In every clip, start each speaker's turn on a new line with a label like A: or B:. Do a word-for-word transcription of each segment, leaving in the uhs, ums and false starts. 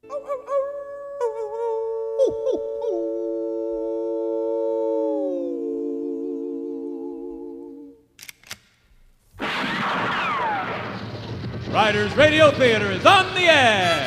A: Riders Radio Theater is on the air.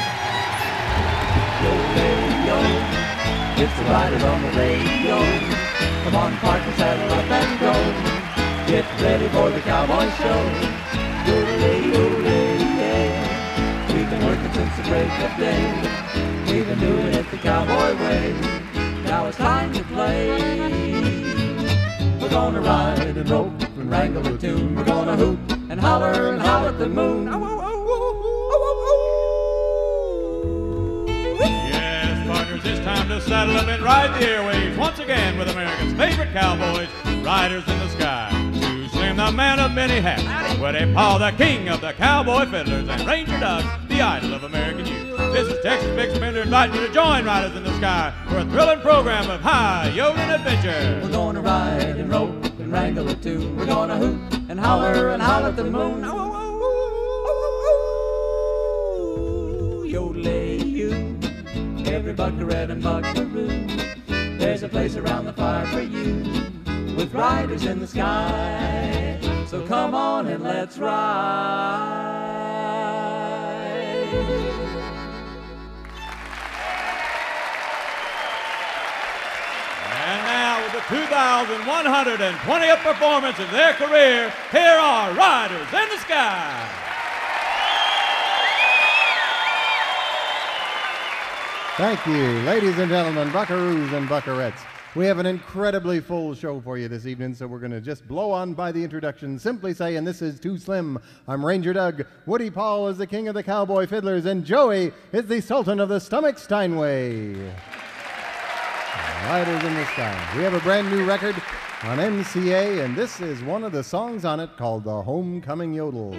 B: Yo, radio, it's the Riders on the radio. Come on, park and saddle up and go. Get ready for the cowboy show. Yodelay, yodelay, yeah. We've been working since the break of day. We've been doing it the cowboy way. Now it's time to play. We're gonna ride and rope and wrangle a tune. We're gonna hoot and holler and howl at the moon.
A: Yes, partners, it's time to saddle up and ride the airwaves once again with America's favorite cowboys, Riders in the Sky. Too Slim, the man of many hats, Woody Paul, the king of the cowboy fiddlers, and Ranger Doug, the idol of American youth. This is Texas Big Spender inviting you to join Riders in the Sky for a thrilling program of high yodeling adventure.
B: We're gonna ride and rope and wrangle a tune. We're gonna hoot and holler and howl at the moon. Yodelay you, every buckaroo and buckaroo. There's a place around the fire for you, with riders in the sky. So come on and let's ride.
A: And now, with the two thousand one hundred twentieth performance of their career, here are Riders in the Sky.
C: Thank you, ladies and gentlemen, buckaroos and buckarettes. We have an incredibly full show for you this evening, so we're going to just blow on by the introduction, simply saying this is Too Slim. I'm Ranger Doug. Woody Paul is the king of the cowboy fiddlers, and Joey is the sultan of the stomach Steinway. Riders in the Sky. We have a brand new record on M C A, and this is one of the songs on it called The Homecoming Yodel.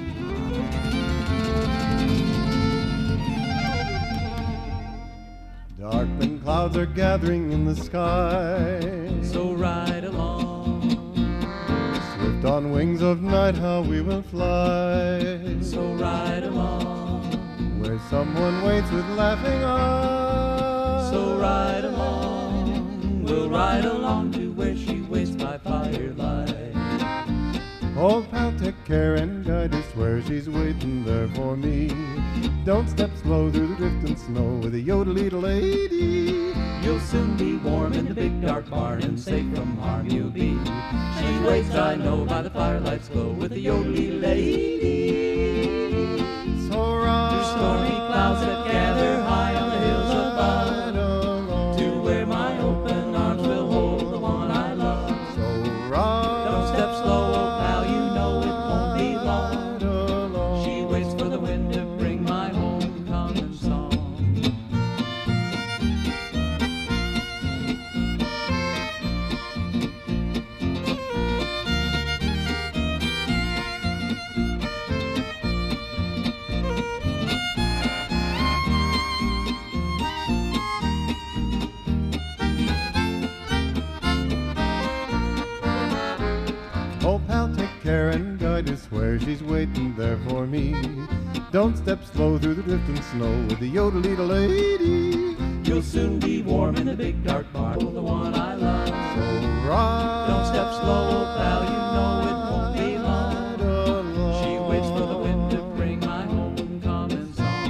C: Darkening clouds are gathering in the sky.
B: So ride along.
C: Swift on wings of night, how we will fly.
B: So ride along.
C: Where someone waits with laughing eyes.
B: So ride along. We'll ride along to where she waits by firelight.
C: Old pal, take care and guide us where she's waiting there for me. Don't step slow through the drifting snow with a yodel-eatle lady.
B: You'll soon be warm in the big dark barn and safe from harm you'll be. She waits, I know, by the firelight's glow with a yodel-eatle lady.
C: So ride
B: through stormy clouds that gather high on the hills above,
C: along.
B: to where my open arms will hold the one I love.
C: So ride.
B: Don't step slow, old pal, you know it won't be long.
C: along.
B: She waits for the wind to bring my homecoming song.
C: Oh, pal, take care and guide us where she's waiting there for me. Don't step slow through the drifting snow with the yodel-eatle lady.
B: You'll soon be warm in the big dark barn with the one I love.
C: So ride.
B: Don't step slow, old pal, you know it won't be long.
C: along.
B: She waits for the wind to bring my homecoming song.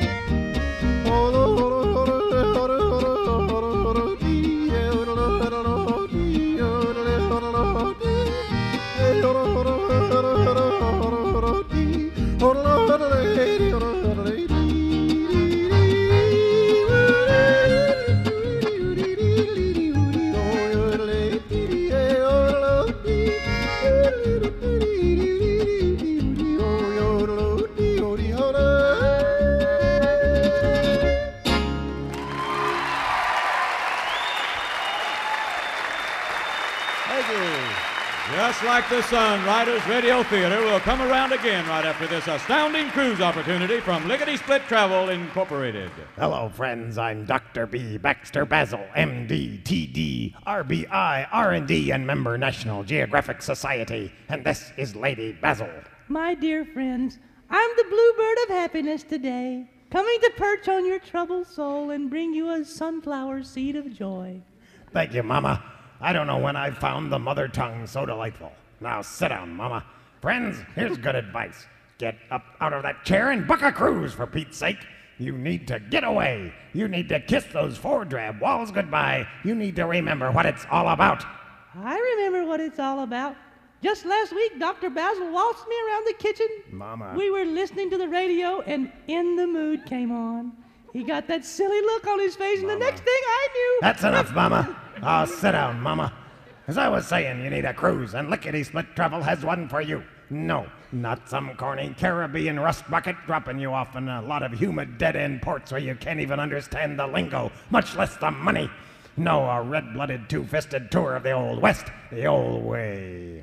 A: Just like the sun, Riders Radio Theater will come around again right after this astounding cruise opportunity from Lickety Split Travel Incorporated.
D: Hello, friends. I'm Doctor B. Baxter Basil, M D, T D, R B I, R and D, and member National Geographic Society. And this is Lady Basil.
E: My dear friends, I'm the bluebird of happiness today. coming to perch on your troubled soul and bring you a sunflower seed of joy.
D: Thank you, Mama. I don't know when I found the mother tongue so delightful. Now sit down, Mama. Friends, here's good advice. Get up out of that chair and book a cruise, for Pete's sake. You need to get away. You need to kiss those four drab walls goodbye. You need to remember what it's all about.
E: I remember what it's all about. Just last week, Doctor Basil waltzed me around the kitchen.
D: Mama.
E: We were listening to the radio, and In the Mood came on. He got that silly look on his face,
D: Mama.
E: and the next thing I knew...
D: That's enough, Mama. Oh, sit down, Mama. As I was saying, you need a cruise, and Lickety Split Travel has one for you. No, not some corny Caribbean rust bucket dropping you off in a lot of humid dead-end ports where you can't even understand the lingo, much less the money. No, a red-blooded, two-fisted tour of the Old West, the old way.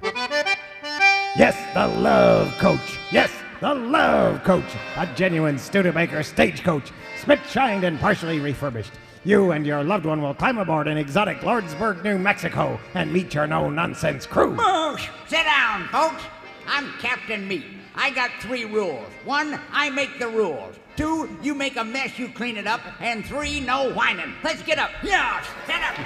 D: Yes, the Love Coach. Yes, the Love Coach. A genuine Studebaker stagecoach, spit-shined and partially refurbished. You and your loved one will climb aboard in exotic Lordsburg, New Mexico, and meet your no-nonsense crew.
F: Moosh! Sit down, folks. I'm Captain Meat. I got three rules. One, I make the rules. Two, you make a mess, you clean it up. And three, no whining. Let's get up. Yeah, sit up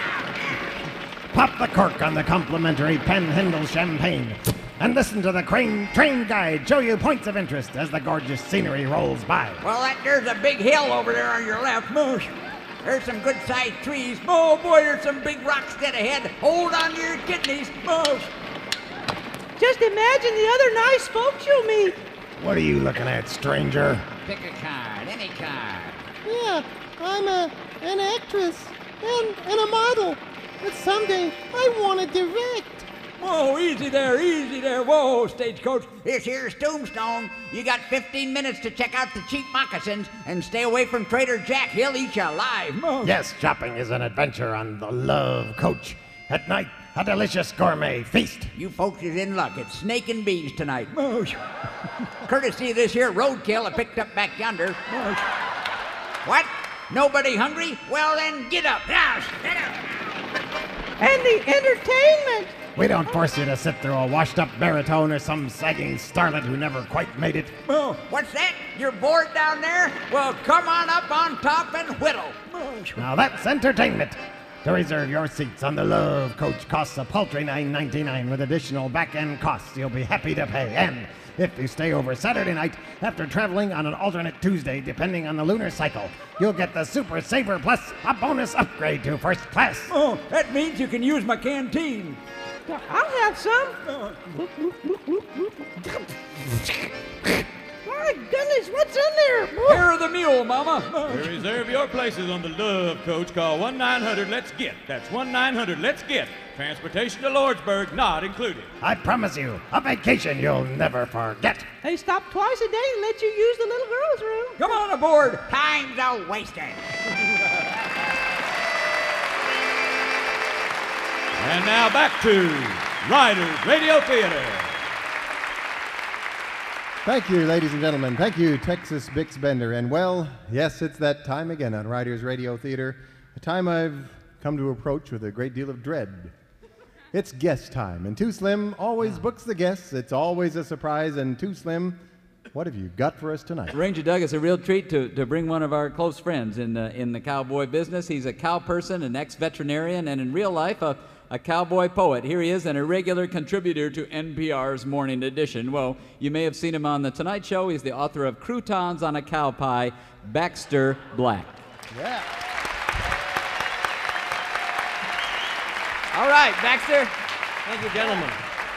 F: now.
D: Pop the cork on the complimentary Penhandel champagne and listen to the crane train guide show you points of interest as the gorgeous scenery rolls by.
F: Well, that, there's a big hill over there on your left. Moosh. There's some good-sized trees. Oh, boy, there's some big rocks dead ahead. Hold on to your kidneys. Moosh.
E: Just imagine the other nice folks you'll meet.
D: What are you looking at, stranger?
F: Pick a card, any card.
G: Yeah, I'm a an actress and, and a model. But someday I want to direct.
F: Whoa, easy there, easy there. Whoa, stagecoach. This here's Tombstone. You got fifteen minutes to check out the cheap moccasins and stay away from Trader Jack. He'll eat you alive. Moosh.
D: Yes, shopping is an adventure on the Love Coach. At night, a delicious gourmet feast.
F: You folks is in luck. It's snake and bees tonight. Moosh. Courtesy of this here roadkill I picked up back yonder. Moosh. What? Nobody hungry? Well, then get up. Now, get up.
E: And the entertainment.
D: We don't force you to sit through a washed-up baritone or some sagging starlet who never quite made it.
F: Oh, what's that? You're bored down there? Well, come on up on top and whittle. Moosh.
D: Now that's entertainment. To reserve your seats on the Love Coach costs a paltry nine ninety-nine with additional back-end costs you'll be happy to pay. And if you stay over Saturday night after traveling on an alternate Tuesday, depending on the lunar cycle, you'll get the Super Saver Plus, a bonus upgrade to first class.
F: Oh, that means you can use my canteen.
E: I'll have some. My goodness, what's in there?
F: Hair of the mule, Mama.
A: To reserve your places on the Love Coach, call one nine hundred let's get. That's one nine hundred let's get. Transportation to Lordsburg not included.
D: I promise you, a vacation you'll never forget.
E: They stop twice a day and let you use the little girl's room.
F: Come on aboard. Time's a wasted.
A: And now back to Riders Radio Theater.
C: Thank you, ladies and gentlemen. Thank you, Texas Bix Bender. And well, yes, it's that time again on Riders Radio Theater, a time I've come to approach with a great deal of dread. It's guest time, and Too Slim always books the guests. It's always a surprise, and Too Slim, what have you got for us tonight?
H: Ranger Doug, it's a real treat to, to bring one of our close friends in the, in the cowboy business. He's a cow person, an ex-veterinarian, and in real life, a A cowboy poet. Here he is, and a regular contributor to N P R's Morning Edition. Well, you may have seen him on The Tonight Show. He's the author of Croutons on a Cow Pie, Baxter Black.
C: Yeah.
I: All right, Baxter. Thank you, gentlemen.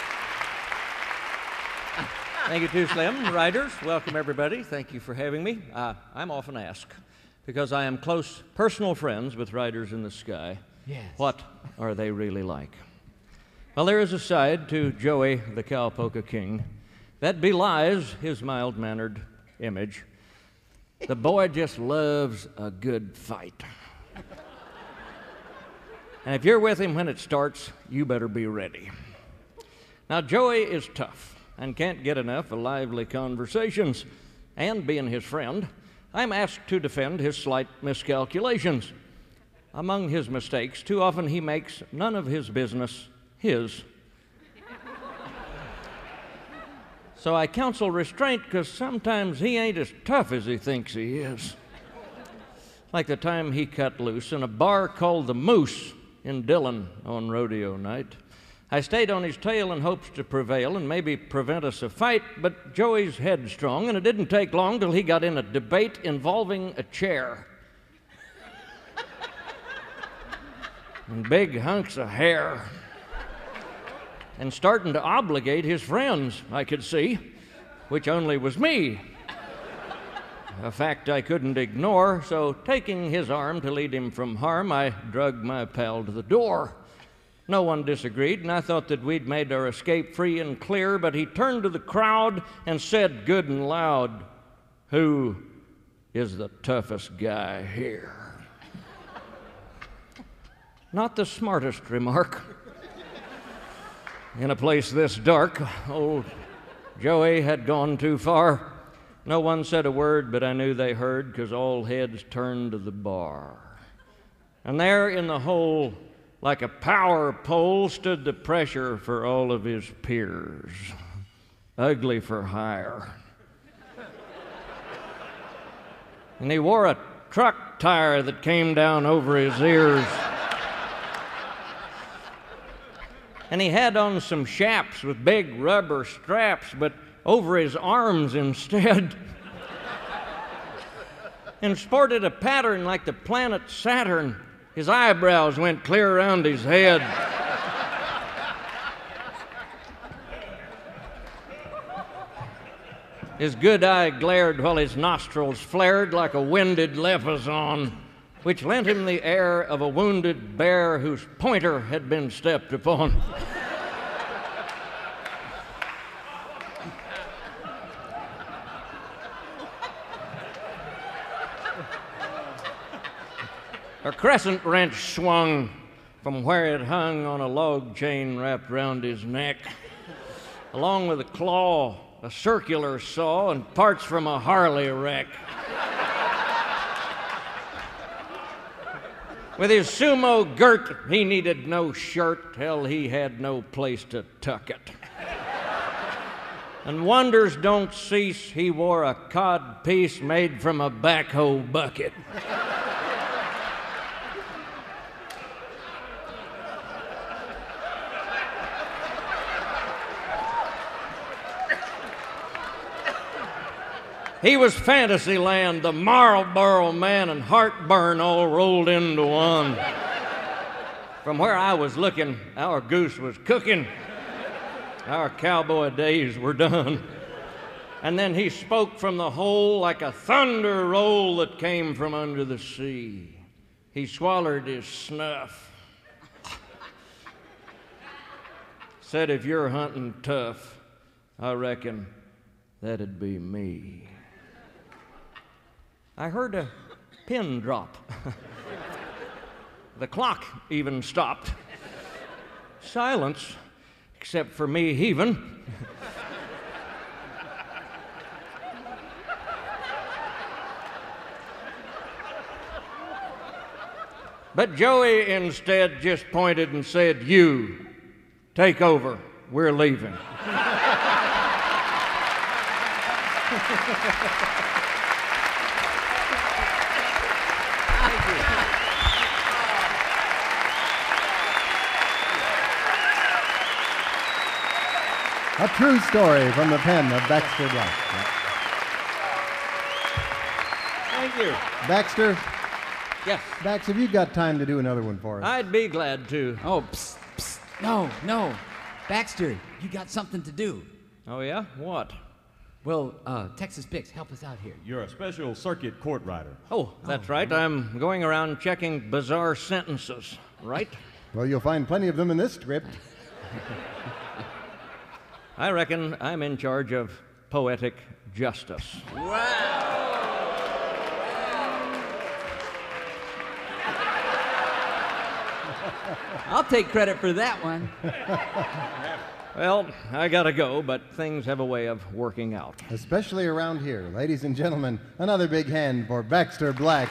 I: Thank you, Too Slim. Riders, welcome everybody. Thank you for having me. Uh, I'm often asked, because I am close personal friends with Riders in the Sky,
H: Yes.
I: what are they really like? Well, there is a side to Joey the Cowpoke King that belies his mild-mannered image. The boy just loves a good fight. And if you're with him when it starts, you better be ready. Now, Joey is tough and can't get enough of lively conversations. And being his friend, I'm asked to defend his slight miscalculations. Among his mistakes, too often he makes none of his business his. So I counsel restraint, because sometimes he ain't as tough as he thinks he is. like the time he cut loose in a bar called the Moose in Dillon on rodeo night. I stayed on his tail in hopes to prevail and maybe prevent us a fight, but Joey's headstrong, and it didn't take long till he got in a debate involving a chair and big hunks of hair, and starting to obligate his friends, I could see, which only was me. A fact I couldn't ignore, so taking his arm to lead him from harm, I dragged my pal to the door. No one disagreed, and I thought that we'd made our escape free and clear, but he turned to the crowd and said good and loud, "Who is the toughest guy here?" Not the smartest remark. In a place this dark, old Joey had gone too far. No one said a word, but I knew they heard, because all heads turned to the bar. And there in the hole, like a power pole, stood the pressure for all of his peers. Ugly for hire. And he wore a truck tire that came down over his ears. And he had on some chaps with big rubber straps, but over his arms instead. And sported a pattern like the planet Saturn. His eyebrows went clear around his head. His good eye glared while his nostrils flared like a winded leopardon, which lent him the air of a wounded bear whose pointer had been stepped upon. A crescent wrench swung from where it hung on a log chain wrapped round his neck, along with a claw, a circular saw, and parts from a Harley wreck. With his sumo girt, he needed no shirt, hell, he had no place to tuck it. And wonders don't cease, he wore a cod piece made from a backhoe bucket. He was Fantasyland, the Marlboro Man, and heartburn all rolled into one. From where I was looking, our goose was cooking. Our cowboy days were done. And then he spoke from the hole like a thunder roll that came from under the sea. He swallowed his snuff. Said, "If you're hunting tough, I reckon that'd be me." I heard a pin drop. The clock even stopped. Silence, except for me heaving. But Joey instead just pointed and said, "You, take over. We're leaving."
C: A true story from the pen of Baxter Black.
I: Thank you.
C: Baxter,
I: Yes,
C: Bax, have you got time to do another one for us?
I: I'd be glad to.
F: Oh, psst, psst. No, no. Baxter, you got something to do.
I: Oh, yeah? What?
F: Well, uh, Texas Bix, help us out here.
A: You're a special circuit court rider.
I: Oh, that's right. I'm going around checking bizarre sentences, right?
C: Well, you'll find plenty of them in this script.
I: I reckon I'm in charge of poetic justice.
F: I'll take credit for that one.
I: Well, I gotta go, but things have a way of working out.
C: Especially around here. Ladies and gentlemen, another big hand for Baxter Black.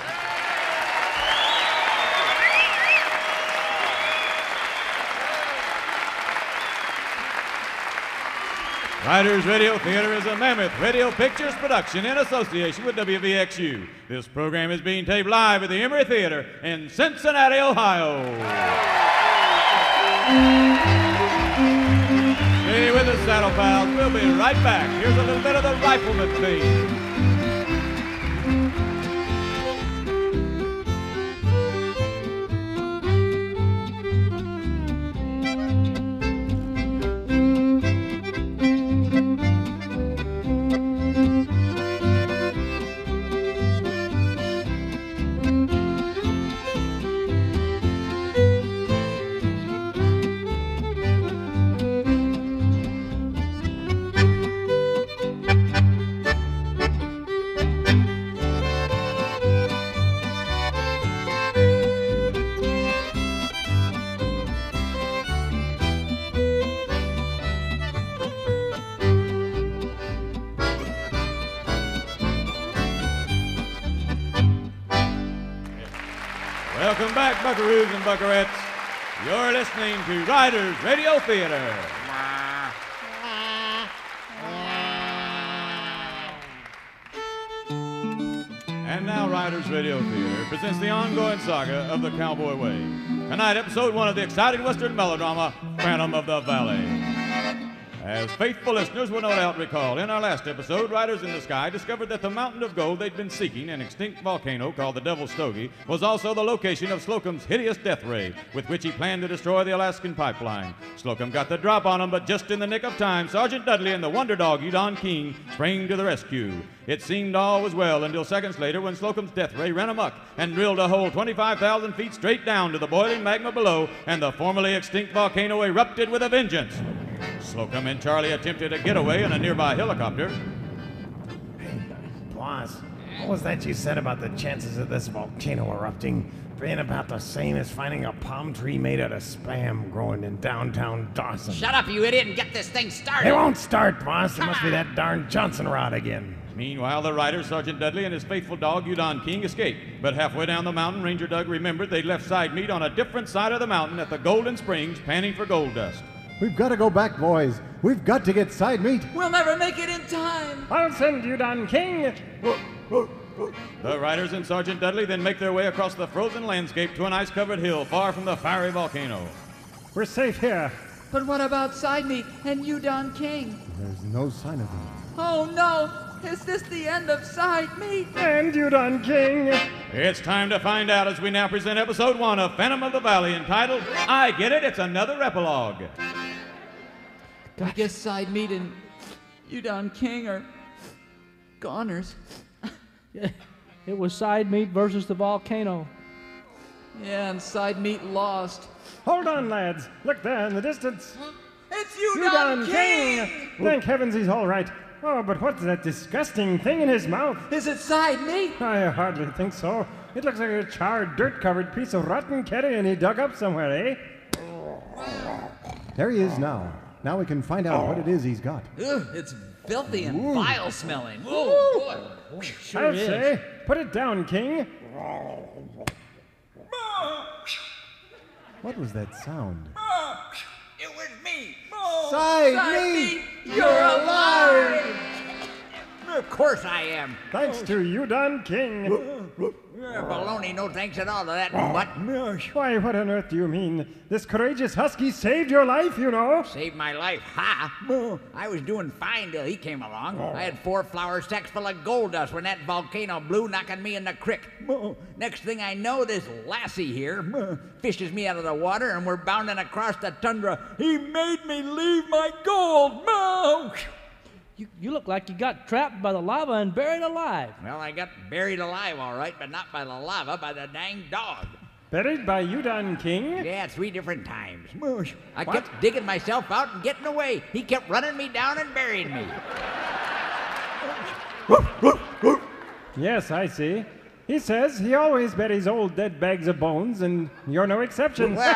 A: Riders Radio Theater is a Mammoth Radio Pictures production in association with W V X U. This program is being taped live at the Emery Theater in Cincinnati, Ohio. Stay with us, Saddle Pals. We'll be right back. Here's a little bit of the Rifleman theme. Welcome back, buckaroos and buckarettes. You're listening to Riders Radio Theater. And now Riders Radio Theater presents the ongoing saga of the Cowboy Way. Tonight, episode one of the exciting Western melodrama, Phantom of the Valley. As faithful listeners will no doubt recall, in our last episode, Riders in the Sky discovered that the mountain of gold they'd been seeking, an extinct volcano called the Devil's Stogie, was also the location of Slocum's hideous death ray, with which he planned to destroy the Alaskan pipeline. Slocum got the drop on him, but just in the nick of time, Sergeant Dudley and the wonder dog, Udon King, sprang to the rescue. It seemed all was well until seconds later when Slocum's death ray ran amok and drilled a hole twenty-five thousand feet straight down to the boiling magma below, and the formerly extinct volcano erupted with a vengeance. Slocum and Charlie attempted a getaway in a nearby helicopter.
D: Hey, boss, what was that you said about the chances of this volcano erupting being about the same as finding a palm tree made out of Spam growing in downtown Dawson?
F: Shut up, you idiot, and get this thing started.
D: It won't start, boss. It must be that darn Johnson rod again.
A: Meanwhile, the rider, Sergeant Dudley, and his faithful dog, Udon King, escaped. But halfway down the mountain, Ranger Doug remembered they'd left side meat on a different side of the mountain at the Golden Springs, panning for gold dust.
C: We've got to go back, boys. We've got to get side meat.
J: We'll never make it in time.
D: I'll send Udon King.
A: The riders and Sergeant Dudley then make their way across the frozen landscape to an ice-covered hill far from the fiery volcano.
D: We're safe here.
J: But what about side meat and Udon King?
C: There's no sign of them.
J: Oh no! Is this the end of side meat?
D: And Udon King.
A: It's time to find out as we now present episode one of Phantom of the Valley, entitled, I Get It, It's Another Epilogue.
J: I guess side meat and Udon King are goners.
E: Yeah, it was side meat versus the volcano.
J: Yeah, and side meat lost.
D: Hold on, lads. Look there in the distance.
J: It's Udon,
D: Udon
J: King!
D: King! Thank heavens he's all right. Oh, but what's that disgusting thing in his mouth?
J: Is it side meat?
D: I hardly think so. It looks like a charred, dirt-covered piece of rotten carrion he dug up somewhere, eh?
C: There he is now. Now we can find out what it is he's got.
J: Ugh, it's filthy and Ooh. vile smelling. Oh, boy.
E: Sure
D: I'd
E: is.
D: say, put it down, King.
C: What was that sound?
F: It was me.
C: Side,
J: Side
C: meat!
J: meat, you're alive!
F: Of course I am.
D: Thanks to Udon King.
F: Uh, baloney, no thanks at all to that mutt.
D: Why, what on earth do you mean? This courageous husky saved your life, you know.
F: Saved my life, ha! I was doing fine till he came along. I had four flour sacks full of gold dust when that volcano blew, knocking me in the creek. Next thing I know, this lassie here fishes me out of the water, and we're bounding across the tundra. He made me leave my gold.
E: You, you look like you got trapped by the lava and buried alive.
F: Well, I got buried alive, all right, but not by the lava, by the dang dog.
D: Buried by Udon King?
F: Yeah, three different times. I kept digging myself out and getting away. He kept running me down and burying me.
D: Yes, I see. He says he always buries old dead bags of bones, and you're no exception.
F: Well,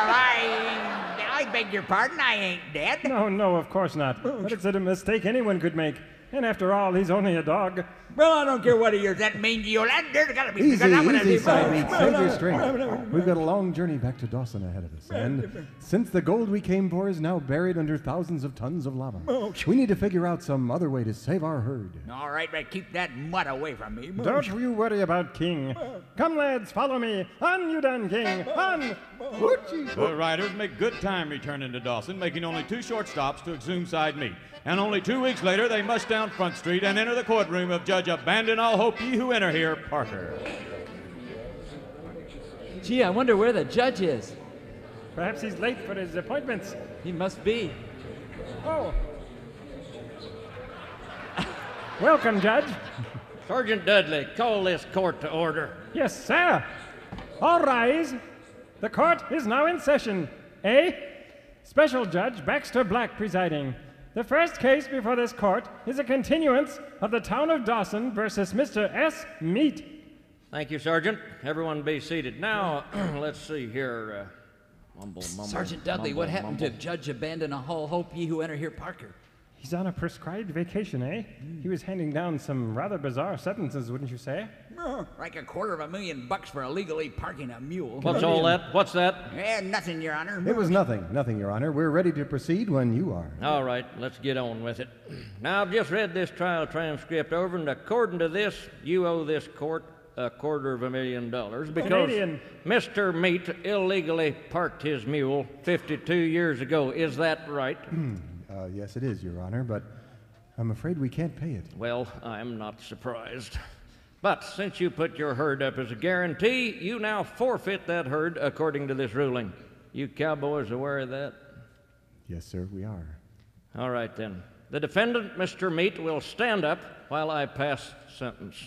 F: I... I beg your pardon, I ain't dead.
D: No, no, of course not. But it's a mistake anyone could make. And after all, he's only a dog.
F: Well, I don't care what he is. That mangy old... That, there's got to be...
C: Easy,
F: because I'm gonna
C: easy,
F: be-
C: side meat. Save your strength. We've got a long journey back to Dawson ahead of us. And since the gold we came for is now buried under thousands of tons of lava, we need to figure out some other way to save our herd.
F: All right, but keep that mud away from me.
D: Don't you worry about King. Come, lads, follow me. On, you done, King. On.
A: The riders make good time returning to Dawson, making only two short stops to exhume side meat. And only two weeks later, they must down Front Street and enter the courtroom of Judge Abandon All Hope Ye Who Enter Here, Parker.
H: Gee, I wonder where the judge is.
D: Perhaps he's late for his appointments.
H: He must be.
D: Oh. Welcome, Judge.
I: Sergeant Dudley, call this court to order.
D: Yes, sir. All rise. The court is now in session. A. Special Judge Baxter Black presiding. The first case before this court is a continuance of the town of Dawson versus Mister S. Meat.
I: Thank you, Sergeant. Everyone be seated. Now, let's see here. Uh, mumble, mumble,
J: Sergeant Dudley,
I: mumble,
J: what happened
I: mumble.
J: to Judge Abandon All Hope Ye Who Enter Here, Parker?
D: He's on a prescribed vacation, eh? He was handing down some rather bizarre sentences, wouldn't you say?
F: Like a quarter of a million bucks for illegally parking a mule.
I: What's all that? What's that?
F: Eh, nothing, Your Honor.
C: It was nothing, nothing, Your Honor. We're ready to proceed when you are.
I: All right, let's get on with it. Now, I've just read this trial transcript over, and according to this, you owe this court a quarter of a million dollars because
D: Canadian.
I: Mister Meat illegally parked his mule fifty-two years ago. Is that right?
C: Uh, yes, it is, Your Honor, but I'm afraid we can't pay it.
I: Well, I'm not surprised. But since you put your herd up as a guarantee, you now forfeit that herd according to this ruling. You cowboys aware of that?
C: Yes, sir, we are.
I: All right, then. The defendant, Mister Meat, will stand up while I pass sentence.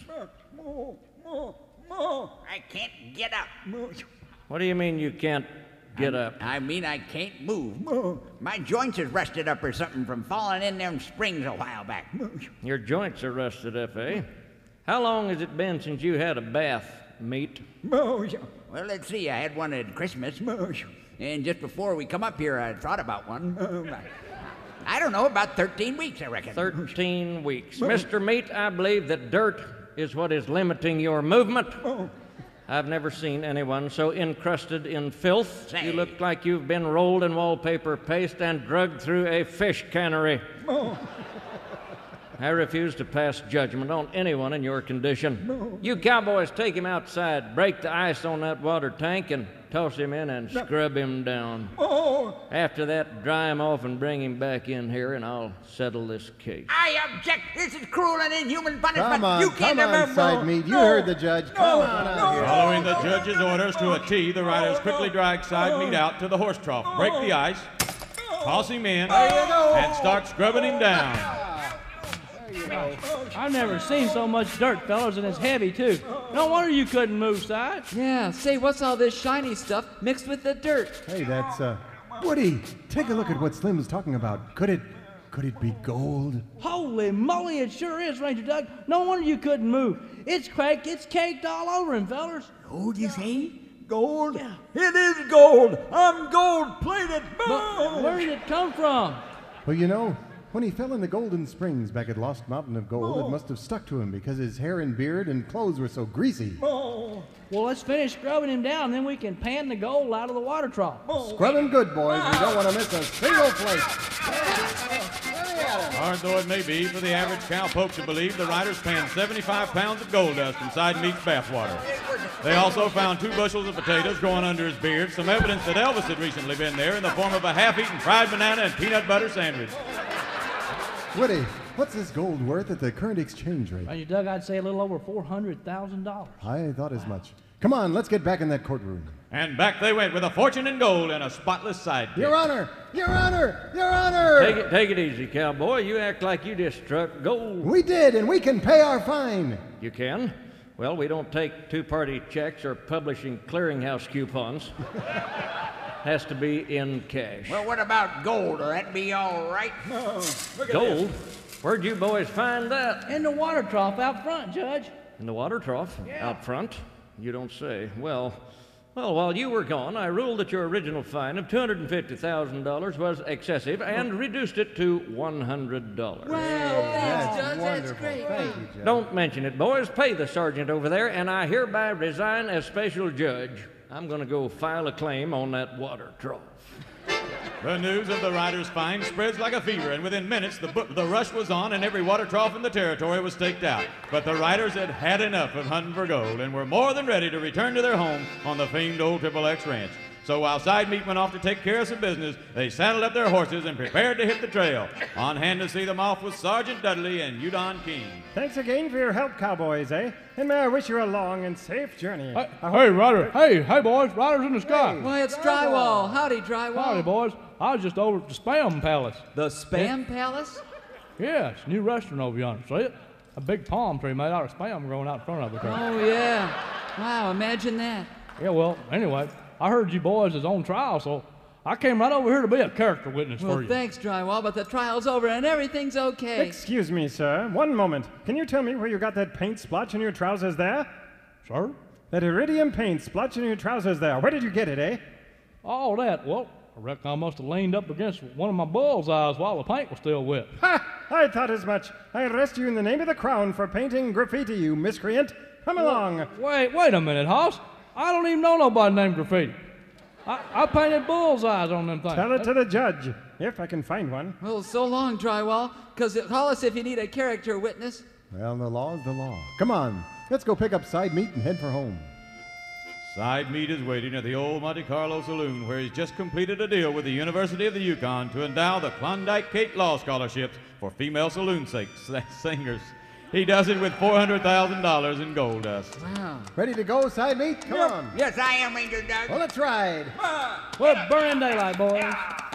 F: I can't get up.
I: What do you mean you can't get up?
F: I mean, I can't move. My joints is rusted up or something from falling in them springs a while back.
I: Your joints are rusted up, eh? How long has it been since you had a bath, Meat?
F: Well, let's see. I had one at Christmas. And just before we come up here, I thought about one. I don't know, about thirteen weeks, I reckon.
I: Thirteen weeks. Mister Meat, I believe that dirt is what is limiting your movement. I've never seen anyone so encrusted in filth.
F: Say.
I: You look like you've been rolled in wallpaper paste and drugged through a fish cannery. I refuse to pass judgment on anyone in your condition. You cowboys take him outside, break the ice on that water tank, and toss him in and scrub him down. After that, dry him off and bring him back in here, and I'll settle this case.
F: I object. This is cruel and inhuman punishment.
C: Come on,
F: you
C: come
F: can't
C: on,
F: ever
C: side meat. You heard the judge. Come on out here.
A: Following the judge's orders to a T, the riders quickly drag side meat out to the horse trough, break the ice, toss him in, and start scrubbing him down.
E: I've never seen so much dirt, fellas, and it's heavy, too. No wonder you couldn't move, side.
H: Yeah, say, what's all this shiny stuff mixed with the dirt?
C: Hey, that's, uh, Woody, take a look at what Slim's talking about. Could it, could it be gold?
E: Holy moly, it sure is, Ranger Doug. No wonder you couldn't move. It's cracked, it's caked all over him, fellas.
F: Gold, you say?
K: Gold? Yeah. It is gold. I'm gold-plated.
E: But where did it come from?
C: Well, you know, when he fell in the Golden Springs back at Lost Mountain of Gold, oh. it must have stuck to him because his hair and beard and clothes were so greasy.
E: Oh. Well, let's finish scrubbing him down, then we can pan the gold out of the water trough.
C: Oh. Scrub him good, boys. You don't want to miss a single flake.
A: Hard though it may be for the average cowpoke to believe, the riders panned seventy-five pounds of gold dust inside Meat's bathwater. They also found two bushels of potatoes growing under his beard, some evidence that Elvis had recently been there in the form of a half-eaten fried banana and peanut butter sandwich.
C: Woody, what's this gold worth at the current exchange rate?
E: Well, you Doug, I'd say a little over four hundred thousand dollars.
C: I thought as much. Come on, let's get back in that courtroom.
A: And back they went with a fortune in gold and a spotless sidekick.
C: Your Honor! Your Honor! Your Honor!
I: Take it, take it easy, cowboy. You act like you just struck gold.
C: We did, and we can pay our fine.
I: You can? Well, we don't take two-party checks or publishing clearinghouse coupons. Has to be in cash.
F: Well, what about gold? Will that be all right?
I: Oh, gold? Where'd you boys find that?
E: In the water trough out front, Judge.
I: In the water trough?
E: Yeah.
I: Out front? You don't say. Well, Well, while you were gone, I ruled that your original fine of two hundred fifty thousand dollars was excessive and reduced it to one hundred dollars.
J: Wow, thanks, Judge. That's great.
C: Thank you, Judge.
I: Don't mention it, boys. Pay the sergeant over there, and I hereby resign as special judge. I'm going to go file a claim on that water trough.
A: The news of the riders' fine spreads like a fever, and within minutes the, bu- the rush was on and every water trough in the territory was staked out. But the riders had had enough of hunting for gold and were more than ready to return to their home on the famed old Triple X Ranch. So while Side Meat went off to take care of some business, they saddled up their horses and prepared to hit the trail. On hand to see them off was Sergeant Dudley and Udon King.
D: Thanks again for your help, cowboys, eh? And may I wish you a long and safe journey.
L: Hey, hey Ryder. Hey, hey, boys. Riders in the sky.
J: Why, it's Drywall. Howdy, Drywall.
L: Howdy, boys. I was just over at the Spam Palace.
J: The Spam Palace?
L: Yeah, it's a new restaurant over yonder. See it? A big palm tree made out of spam growing out in front of it. there.
J: Oh, yeah. Wow, imagine that.
L: Yeah, well, anyway, I heard you boys is on trial, so I came right over here to be a character witness
J: Well,
L: for you.
J: thanks, Drywall, but the trial's over and everything's okay.
D: Excuse me, sir. One moment. Can you tell me where you got that paint splotch in your trousers there?
L: Sir?
D: That iridium paint splotch in your trousers there. Where did you get it, eh?
L: All that, well, I reckon I must have leaned up against one of my bull's eyes while the paint was still wet.
D: Ha! I thought as much. I arrest you in the name of the crown for painting graffiti, you miscreant. Come along.
L: Wait, wait a minute, Hoss. I don't even know nobody named Graffiti. I, I painted bull's eyes on them things.
D: Tell it to the judge, if I can find one.
J: Well, so long, Drywall, because call us if you need a character witness.
C: Well, the law is the law. Come on, let's go pick up Side Meat and head for home.
A: Side Meat is waiting at the old Monte Carlo Saloon, where he's just completed a deal with the University of the Yukon to endow the Klondike Kate Law Scholarships for female saloon sing- singers. He does it with four hundred thousand dollars in gold dust.
J: Wow.
C: Ready to go, Side Meat? Come
F: Yep.
C: on.
F: Yes, I am, Ranger Doug.
C: Well, let's ride.
L: Well, burn daylight, boys.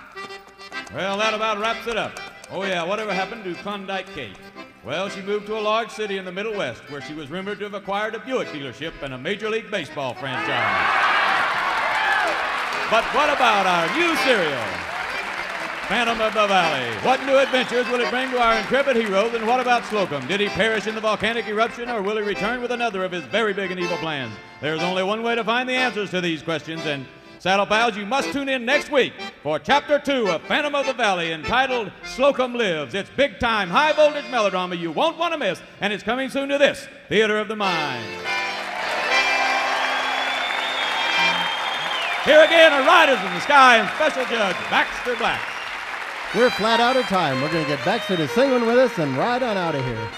A: Well, that about wraps it up. Oh, yeah, whatever happened to Klondike Kate? Well, she moved to a large city in the Middle West where she was rumored to have acquired a Buick dealership and a Major League Baseball franchise. But what about our new serial, Phantom of the Valley? What new adventures will it bring to our intrepid heroes, and what about Slocum? Did he perish in the volcanic eruption, or will he return with another of his very big and evil plans? There's only one way to find the answers to these questions, and Saddle Pals, you must tune in next week for Chapter two of Phantom of the Valley, entitled Slocum Lives. It's big-time, high-voltage melodrama you won't want to miss, and it's coming soon to this Theater of the Mind. Here again are Riders in the Sky and Special Judge Baxter Black.
C: We're flat out of time. We're going to get Baxter to sing one with us and ride on out of here.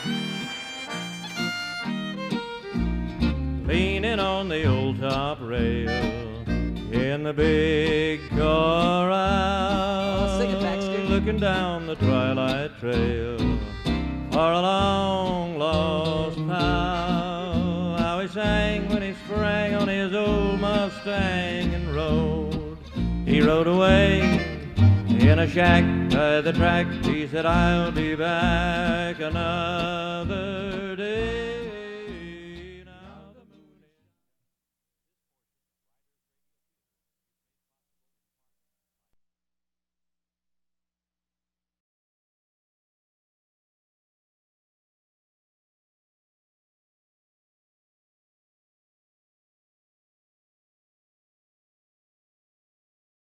I: Leaning on the old top rail in the big corral,
J: Oh, sing it, Baxter.
I: looking down the twilight trail for a long lost pal. How he sang when he sprang on his old Mustang and rode. He rode away in a shack by the track. He said, I'll be back another